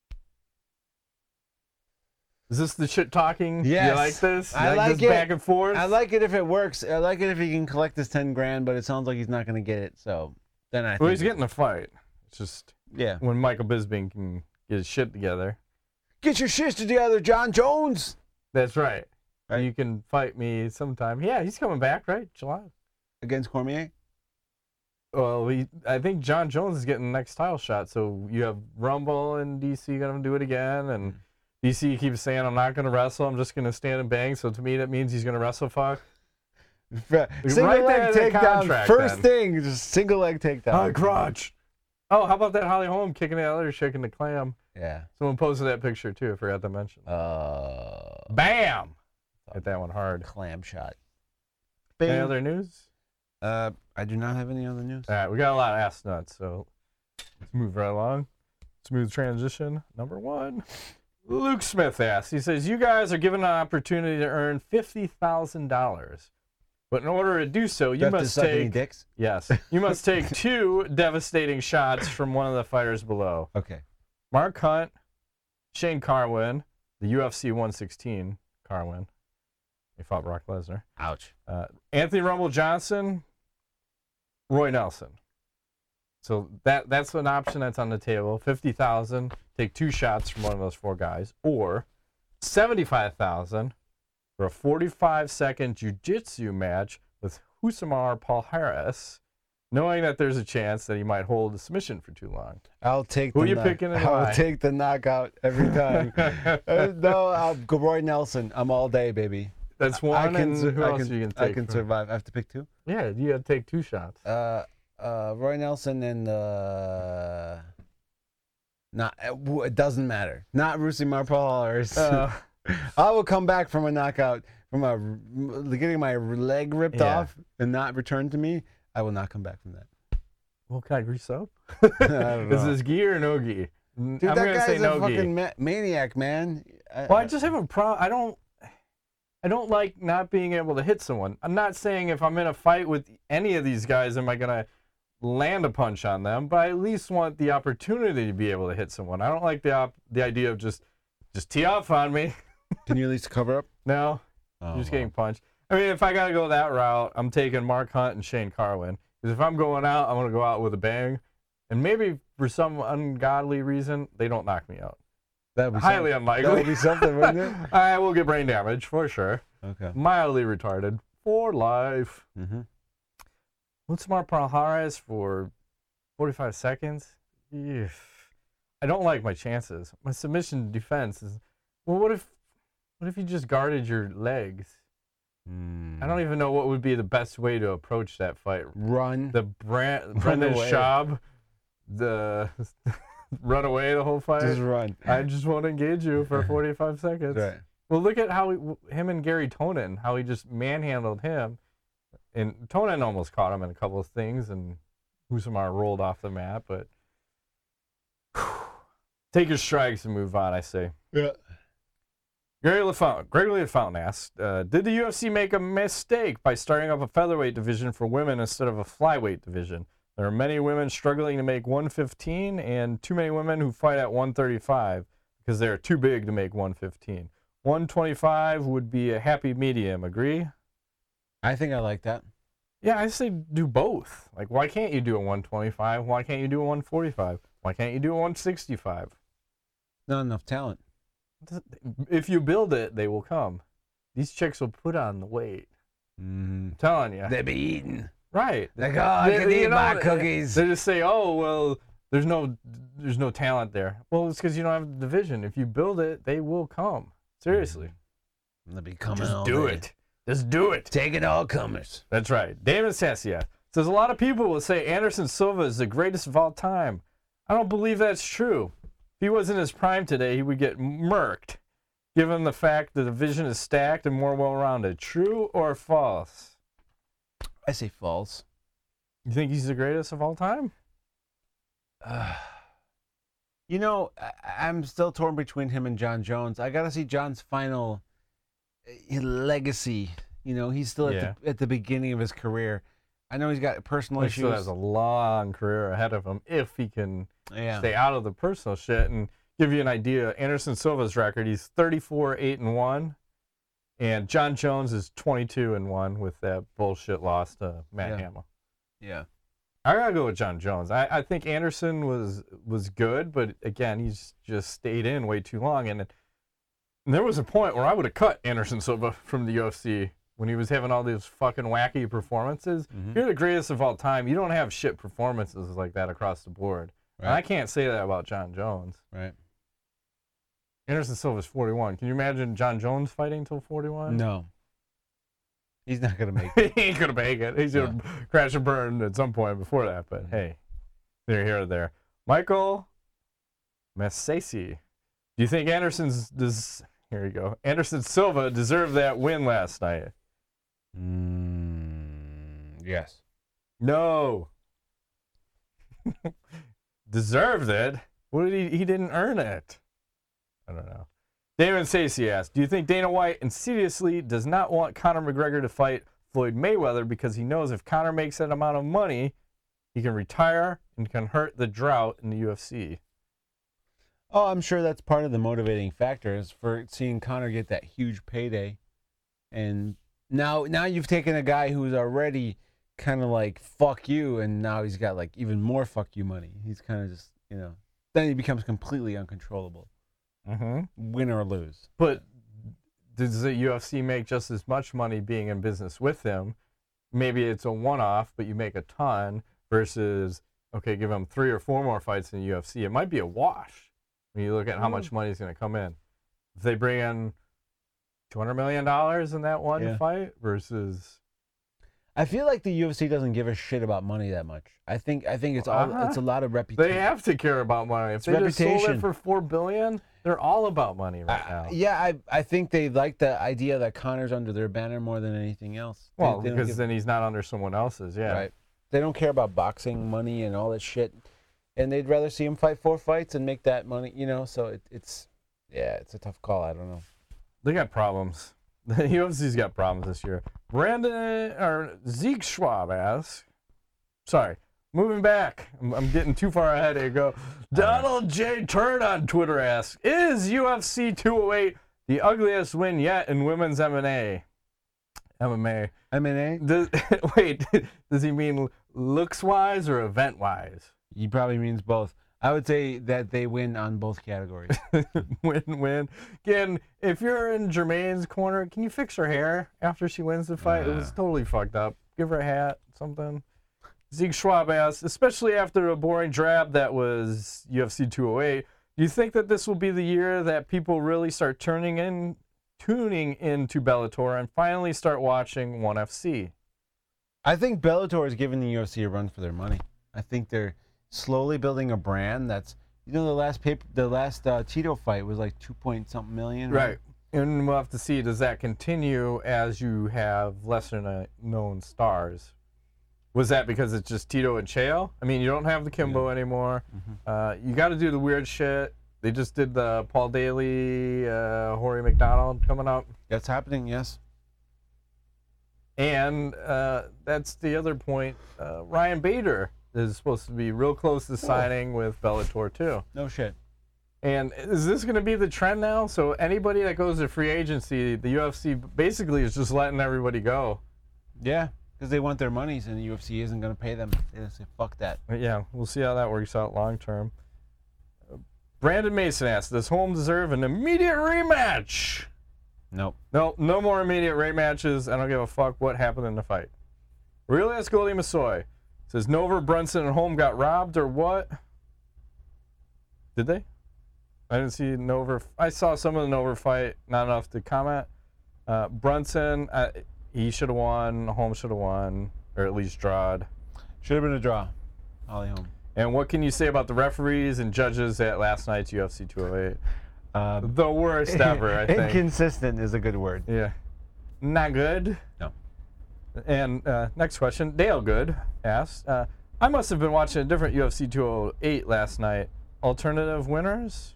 Is this the shit talking? Yes. You like this? I like this it. Back and forth? I like it if it works. I like it if he can collect this 10 grand, but it sounds like he's not going to get it. So then I think. Well, he's getting a fight. It's just yeah. When Michael Bisping can get his shit together. Get your shit together, John Jones. That's right. You can fight me sometime. Yeah, he's coming back, right? July. Against Cormier? Well, I think John Jones is getting the next title shot. So you have Rumble and DC going to do it again, and DC keeps saying, I'm not going to wrestle. I'm just going to stand and bang. So to me, that means he's going to wrestle fuck. Single leg takedown. First thing, just single leg takedown. Oh, crotch. Oh, how about that Holly Holm kicking the other chick in the clam? Yeah. Someone posted that picture, too. I forgot to mention. Bam! Hit that one hard. Clam shot. Any other news? I do not have any other news. All right, we got a lot of ass nuts, so let's move right along. Smooth transition. Number 1. Luke Smith asks, he says, you guys are given an opportunity to earn $50,000. But in order to do so, you must take dicks? Yes. You must take 2 devastating shots from one of the fighters below. Okay. Mark Hunt, Shane Carwin, the UFC 116 Carwin. He fought Brock Lesnar. Ouch. Anthony Rumble Johnson, Roy Nelson. So that's an option that's on the table. $50,000, take 2 shots from one of those 4 guys, or $75,000 for a 45-second jiu-jitsu match with Husamar Palhares, knowing that there's a chance that he might hold a submission for too long. I'll take. Who are you picking? I'll take the knockout every time. No, I'll go Roy Nelson. I'm all day, baby. That's one. Who else are you gonna take? I can survive. I have to pick 2. Yeah, you have to take 2 shots. Roy Nelson and not. It doesn't matter. Not Rousimar Palhares. I will come back from a knockout, from getting my leg ripped off and not returned to me. I will not come back from that. Well, can I grease up? I don't know. Is this gi or no gi? Dude, I'm that gonna say guy's no a gi. fucking maniac, man. Well, I just have a problem. I don't like not being able to hit someone. I'm not saying if I'm in a fight with any of these guys, am I gonna land a punch on them? But I at least want the opportunity to be able to hit someone. I don't like the idea of just tee off on me. Can you at least cover up? No, you're just getting punched. I mean, if I gotta go that route, I'm taking Mark Hunt and Shane Carwin. Because if I'm going out, I'm gonna go out with a bang, and maybe for some ungodly reason they don't knock me out. That'd be Highly unlikely. That would be something, wouldn't it? I will get brain damage for sure. Okay. Mildly retarded for life. Mm-hmm. Rousimar Palhares for 45 seconds. Eesh. I don't like my chances. My submission defense is, well, what if you just guarded your legs? I don't even know what would be the best way to approach that fight. Run. The Brendan away. Schaub, the run away the whole fight. Just run. I just won't engage you for 45 seconds. Right. Well, look at how him and Gary Tonin, how he just manhandled him. And Tonin almost caught him in a couple of things, and Rousimar rolled off the mat. But take your strikes and move on, I say. Yeah. Gregory LaFountain asked, did the UFC make a mistake by starting up a featherweight division for women instead of a flyweight division? There are many women struggling to make 115 and too many women who fight at 135 because they are too big to make 115. 125 would be a happy medium. Agree? I think I like that. Yeah, I say do both. Like, why can't you do a 125? Why can't you do a 145? Why can't you do a 165? Not enough talent. If you build it, they will come. These chicks will put on the weight. I'm telling you. They be eating. Right. Like, oh, I can eat my cookies. They just say, oh, well, there's no talent there. Well, it's because you don't have the division. If you build it, they will come. Seriously. They'll be coming Just all do day. it. Just do it. Take it all comers. That's right. David Sassia says a lot of people will say Anderson Silva is the greatest of all time. I don't believe that's true. If he was in his prime today, he would get murked, given the fact the division is stacked and more well-rounded. True or false? I say false. You think he's the greatest of all time? You know, I'm still torn between him and John Jones. I got to see John's final legacy. You know, he's still at the beginning of his career. I know he's got personal issues. He still has a long career ahead of him if he can stay out of the personal shit. And give you an idea, Anderson Silva's record, he's 34-8-1, and John Jones is 22-1 with that bullshit loss to Matt Hamill. Yeah. I gotta go with John Jones. I think Anderson was good, but again, he's just stayed in way too long. And there was a point where I would have cut Anderson Silva from the UFC when he was having all these fucking wacky performances. You're the greatest of all time. You don't have shit performances like that across the board. Right. And I can't say that about John Jones. Right. Anderson Silva's 41. Can you imagine John Jones fighting till 41? No. He's not going to make it. He ain't going to make it. He's going to crash and burn at some point before that. But hey, they're here or there. Michael Massasi. Do you think Anderson Silva deserved that win last night? Yes. No. Deserved it? What did he didn't earn it. I don't know. Damon Stacey asked, do you think Dana White insidiously does not want Conor McGregor to fight Floyd Mayweather because he knows if Conor makes that amount of money, he can retire and can hurt the drought in the UFC? Oh, I'm sure that's part of the motivating factors for seeing Conor get that huge payday. And now you've taken a guy who's already kind of like, fuck you, and now he's got like even more fuck you money. He's kind of just, then he becomes completely uncontrollable. Win or lose. But does the UFC make just as much money being in business with him? Maybe it's a one-off, but you make a ton versus, okay, give him 3 or 4 more fights in the UFC. It might be a wash when you look at how much money is going to come in. If they bring in $200 million in that one fight versus... I feel like the UFC doesn't give a shit about money that much. I think it's it's a lot of reputation. They have to care about money. If they just sold it for $4 billion, they're all about money right now. Yeah, I think they like the idea that Conor's under their banner more than anything else. Well, because then he's not under someone else's. Yeah. Right. They don't care about boxing money and all that shit, and they'd rather see him fight 4 fights and make that money. So it's a tough call. I don't know. They got problems. The UFC's got problems this year. Zeke Schwab asks, sorry, moving back. I'm getting too far ahead. Here you go. Donald J. Turd on Twitter asks, is UFC 208 the ugliest win yet in women's MMA? MMA? Wait, does he mean looks-wise or event-wise? He probably means both. I would say that they win on both categories. Win. Again, if you're in Jermaine's corner, can you fix her hair after she wins the fight? It was totally fucked up. Give her a hat, something. Zeke Schwab asks, especially after a boring drab that was UFC 208, do you think that this will be the year that people really start tuning into Bellator and finally start watching ONE FC? I think Bellator is giving the UFC a run for their money. I think they're slowly building a brand that's, the last Tito fight was like 2-point-something million. Right. And we'll have to see, does that continue as you have lesser known stars? Was that because it's just Tito and Chael? I mean, you don't have the Kimbo anymore. Mm-hmm. You got to do the weird shit. They just did the Paul Daly, Rory McDonald coming up. That's happening, yes. And that's the other point. Ryan Bader is supposed to be real close to signing with Bellator, too. No shit. And is this going to be the trend now? So anybody that goes to free agency, the UFC basically is just letting everybody go. Yeah, because they want their monies, and the UFC isn't going to pay them. They say, fuck that. Yeah, we'll see how that works out long term. Brandon Mason asks, does Holmes deserve an immediate rematch? Nope. No more immediate rematches. I don't give a fuck what happened in the fight. Aurelius Goldie Massoy says, Nover, Brunson, and Holm got robbed or what? Did they? I didn't see Nover. I saw some of the Nover fight, not enough to comment. Brunson, he should have won. Holm should have won, or at least drawed. Should have been a draw. Holly Holm. And what can you say about the referees and judges at last night's UFC 208? The worst ever, I think. Inconsistent is a good word. Yeah. Not good? No. And next question, Dale Good asks, I must have been watching a different UFC 208 last night. Alternative winners?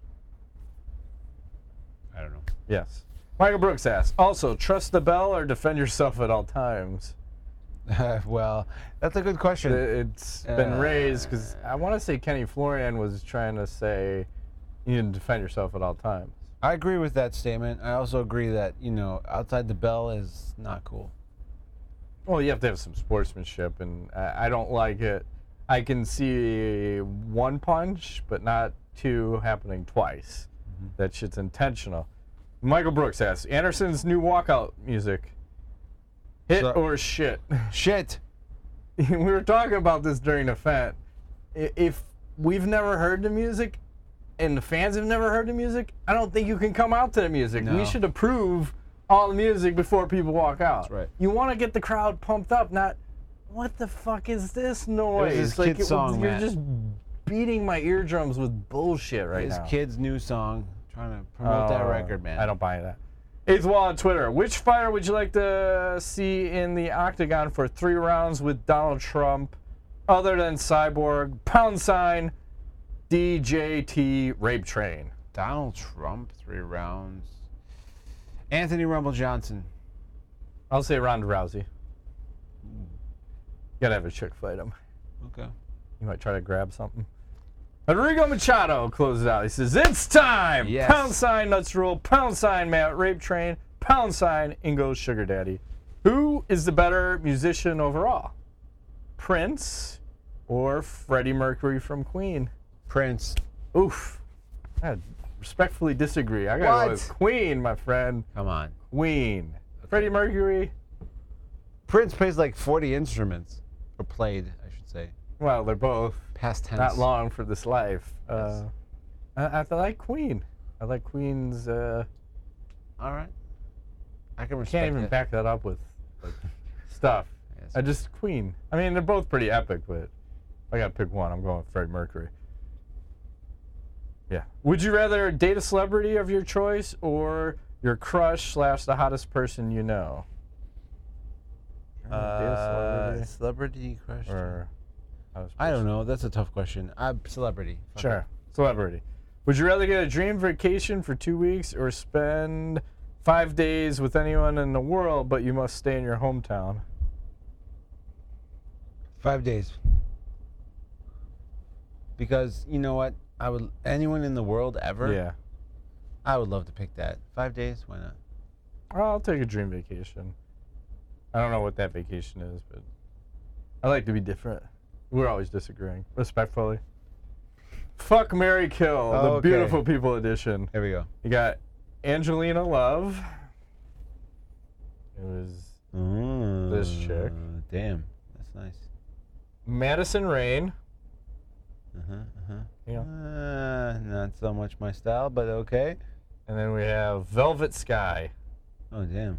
I don't know. Yes. Michael Brooks asks, also, trust the bell or defend yourself at all times? Well, that's a good question. It's been raised because I want to say Kenny Florian was trying to say you need to defend yourself at all times. I agree with that statement. I also agree that, outside the bell is not cool. Well, you have to have some sportsmanship, and I don't like it. I can see one punch, but not two happening twice. Mm-hmm. That shit's intentional. Michael Brooks asks, Anderson's new walkout music, hit or shit? Shit. We were talking about this during the event. If we've never heard the music and the fans have never heard the music, I don't think you can come out to the music. No. We should approve all the music before people walk out. That's right. You want to get the crowd pumped up, not, what the fuck is this noise? It's like kid's song, you're just beating my eardrums with bullshit right now. His kid's new song, trying to promote that record, man. I don't buy that. Eighth Wall on Twitter. Which fighter would you like to see in the octagon for 3 rounds with Donald Trump, other than Cyborg, # DJT Rape Train? Donald Trump, 3 rounds. Anthony Rumble Johnson. I'll say Ronda Rousey. Gotta have a chick fight him. Okay. You might try to grab something. Rodrigo Machado closes out. He says, it's time! Yes. # Nuts Rule, # Matt Rape Train, # Ingo Sugar Daddy. Who is the better musician overall? Prince or Freddie Mercury from Queen? Prince. Oof. I respectfully disagree. I gotta go with Queen, my friend. Come on. Queen. Okay. Freddie Mercury. Prince plays like 40 instruments. Or played, I should say. Well, they're both past tense. Not long for this life. Yes. I like Queen. I like Queen's. All right. I can respect Can't even back that up with like, stuff. Yeah, Yes. Queen. I mean, they're both pretty epic, but if I got to pick one, I'm going with Freddie Mercury. Yeah. Would you rather date a celebrity of your choice or your crush / the hottest person you know? Date a celebrity Celebrity crush. or hottest I don't person? know. That's a tough question. Celebrity. Fuck Sure. it. Celebrity. Would you rather get a dream vacation for 2 weeks or spend 5 days with anyone in the world, but you must stay in your hometown? 5 days. Because you know what? Anyone in the world ever? Yeah. I would love to pick that. 5 days? Why not? I'll take a dream vacation. I don't know what that vacation is, but I like to be different. We're always disagreeing. Respectfully. Fuck, marry, kill. The Okay. beautiful people edition. Here we go. You got Angelina Love. It was this chick. Damn. That's nice. Madison Rain. Yeah. Not so much my style, but okay. And then we have Velvet Sky. Oh, damn.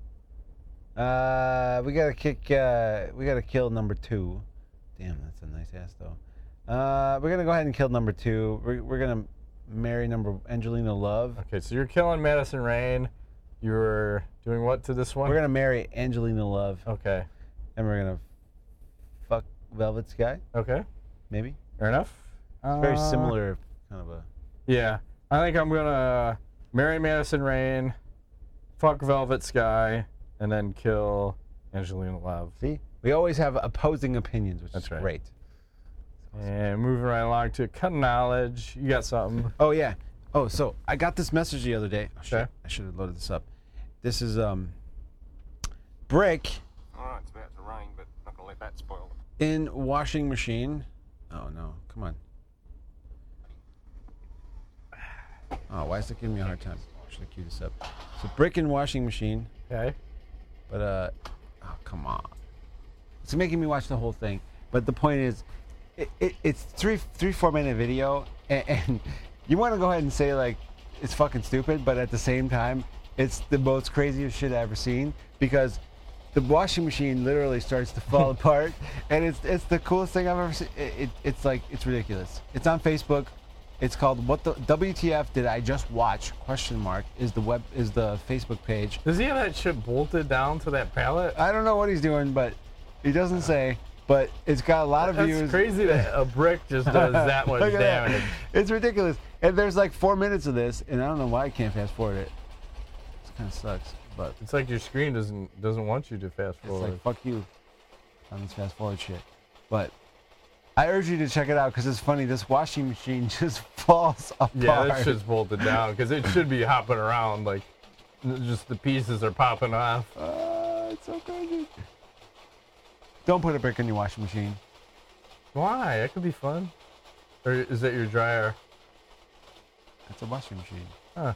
We gotta kill number 2. Damn, that's a nice ass though. We're gonna go ahead and kill number 2. We're gonna marry Angelina Love. Okay, so you're killing Madison Rain. You're doing what to this one? We're gonna marry Angelina Love, Okay. and we're gonna fuck Velvet Sky, Okay. maybe. Fair enough. It's very similar, kind of a. Yeah. I think I'm gonna marry Madison Rain, fuck Velvet Sky, and then kill Angelina Love. See, we always have opposing opinions, which That's is right. great. And moving right along to cut knowledge. You got something? Oh yeah. Oh, so I got this message the other day. Oh, shit. Okay. I should have loaded this up. This is brick All right, it's about to rain, but not gonna let that spoil. in washing machine. Oh no, come on. Oh, why is it giving me a hard time? Should I cue this up? So brick in washing machine, Okay. but oh come on. It's making me watch the whole thing. But the point is, it's 4 minute video, and you want to go ahead and say like it's fucking stupid, but at the same time, it's the most craziest shit I've ever seen because the washing machine literally starts to fall apart, and it's the coolest thing I've ever seen. It's like it's ridiculous. It's on Facebook. It's called "What the WTF Did I Just Watch?" ? Is the Facebook page. Does he have that shit bolted down to that pallet? I don't know what he's doing, but he doesn't say. But it's got a lot of That's views. crazy that a brick just does that much Look at that. damage. It's ridiculous. And there's like 4 minutes of this, and I don't know why I can't fast forward it. It kind of sucks, but It's like your screen doesn't want you to fast it's forward. like fuck you on this fast forward shit. But I urge you to check it out because it's funny. This washing machine just falls apart. Yeah, that shit's bolted down because it should be hopping around like just the pieces are popping off. It's so crazy. Don't put a brick in your washing machine. Why? That could be fun. Or is that your dryer? It's a washing machine. Huh.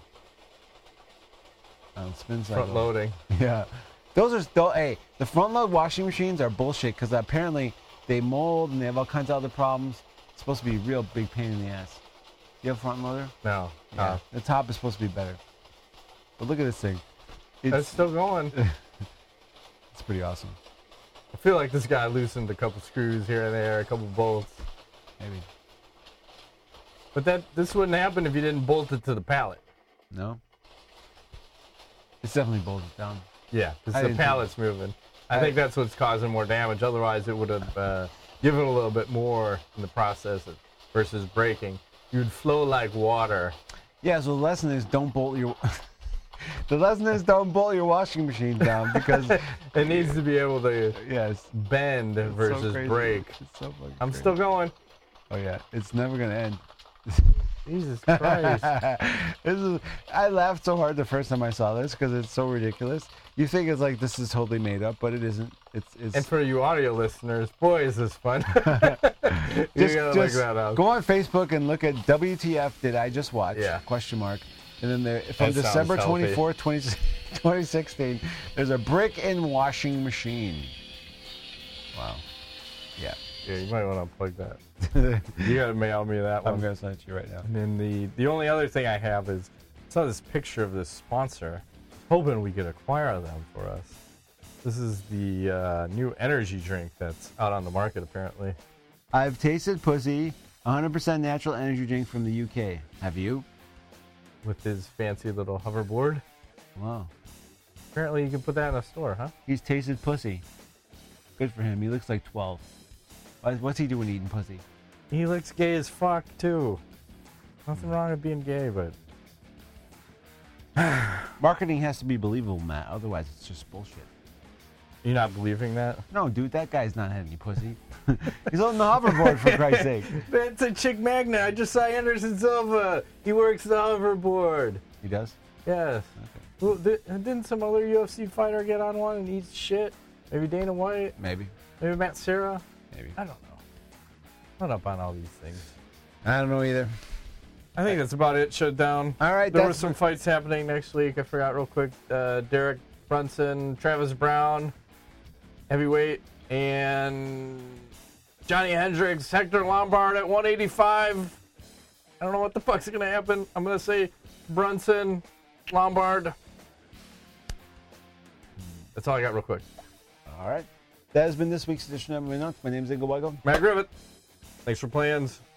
It spins like Front loading. Yeah. Those are still, hey, the front load washing machines are bullshit because apparently they mold and they have all kinds of other problems. It's supposed to be a real big pain in the ass. You have a front loader? No. Yeah. The top is supposed to be better. But look at this thing. That's still going. It's pretty awesome. I feel like this guy loosened a couple screws here and there, a couple bolts. Maybe. But this wouldn't happen if you didn't bolt it to the pallet. No? It's definitely bolted down. Yeah, I because the didn't think- pallet's moving. I think that's what's causing more damage. Otherwise, it would have given a little bit more in the process versus breaking. You'd flow like water. Yeah, so the lesson is don't bolt your... The lesson is don't bolt your washing machine down because... It needs to be able to Yes. bend It's so versus crazy. break. It's so fucking I'm crazy. still going. Oh yeah, it's never gonna end. Jesus Christ. I laughed so hard the first time I saw this because it's so ridiculous. You think it's like this is totally made up, but it isn't. It's And for you audio listeners, boy, is this fun. You gotta look that up. go on Facebook and look at WTF Did I Just Watch? Yeah. Question mark. And then there, from That sounds December healthy. 24th, 2016, there's a brick in washing machine. Wow. Yeah. Yeah, you might want to unplug that. You gotta mail me that I'm one. gonna send it to you right now. And then the only other thing I have is I saw this picture of this sponsor, hoping we could acquire them for us. This is the new energy drink that's out on the market, apparently. I've tasted pussy, 100% natural energy drink from the UK. Have you? With his fancy little hoverboard. Wow. Apparently you can put that in a store, huh? He's tasted pussy. Good for him. He looks like 12. What's he doing eating pussy? He looks gay as fuck, too. Nothing wrong with being gay, but... Marketing has to be believable, Matt. Otherwise, it's just bullshit. You're not believing that? No, dude, that guy's not had any pussy. He's on the hoverboard, for Christ's sake. That's a chick magnet. I just saw Anderson Silva. He works the hoverboard. He does? Yes. Okay. Well, didn't some other UFC fighter get on one and eat shit? Maybe Dana White? Maybe. Maybe Matt Serra? Maybe. I don't know. I'm not up on all these things. I don't know either. I think that's about it. Shut down. All right. There were some fights happening next week. I forgot real quick. Derek Brunson, Travis Brown, heavyweight, and Johnny Hendricks, Hector Lombard at 185. I don't know what the fuck's gonna happen. I'm gonna say Brunson, Lombard. That's all I got real quick. All right. That has been this week's edition of MMA Notes. My name is Ingo Weigel. Matt Griffith. Thanks for playing.